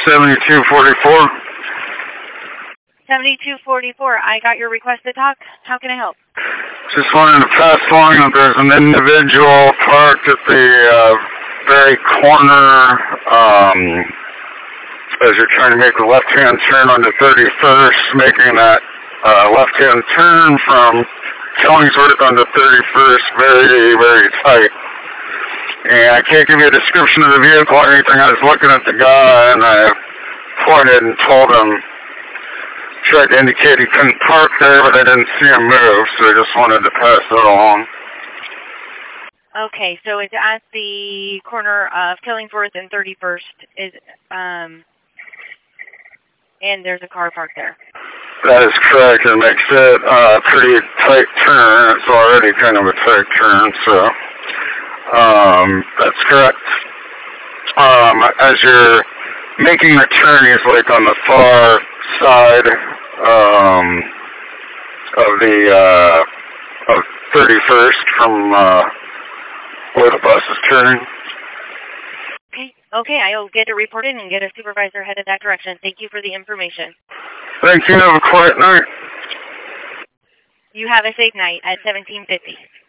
7244. 7244, I got your request to talk. How can I help? Just wanted to pass along that there's an individual parked at the very corner as you're trying to make the left-hand turn onto 31st, making that left-hand turn from Killingsworth onto 31st very, very tight. And I can't give you a description of the vehicle or anything. I was looking at the guy and I pointed and told him, tried to indicate he couldn't park there, but I didn't see him move, so I just wanted to pass that along. Okay, so it's at the corner of Killingsworth and 31st, and there's a car parked there. That is correct. It makes it a pretty tight turn. It's already kind of a tight turn, so that's correct. As you're making the turn, he's like on the far side of 31st from where the bus is turning. Okay, I'll get it reported and get a supervisor headed that direction. Thank you for the information. Thank you. Have a quiet night. You have a safe night at 1750.